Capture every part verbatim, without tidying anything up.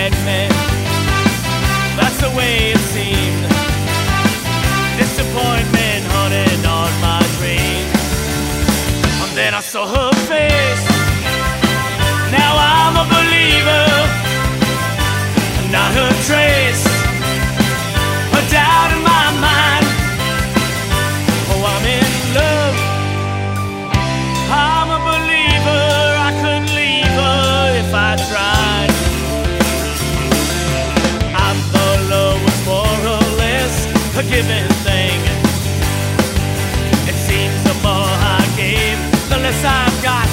like me. That's the way it seemed. Disappointment hunting on my dreams. And then I saw her face. Now I'm a believer. Not a trace, a doubt in my mind. Oh, I'm in love. I'm a believer. I couldn't leave her if I tried. I thought love was more or less a given thing. It seems the more I gave, the less I've got.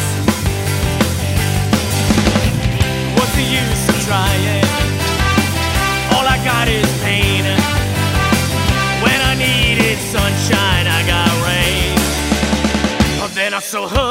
What's the use of trying? All I got is pain. When I needed sunshine, I got rain. Oh, then I saw her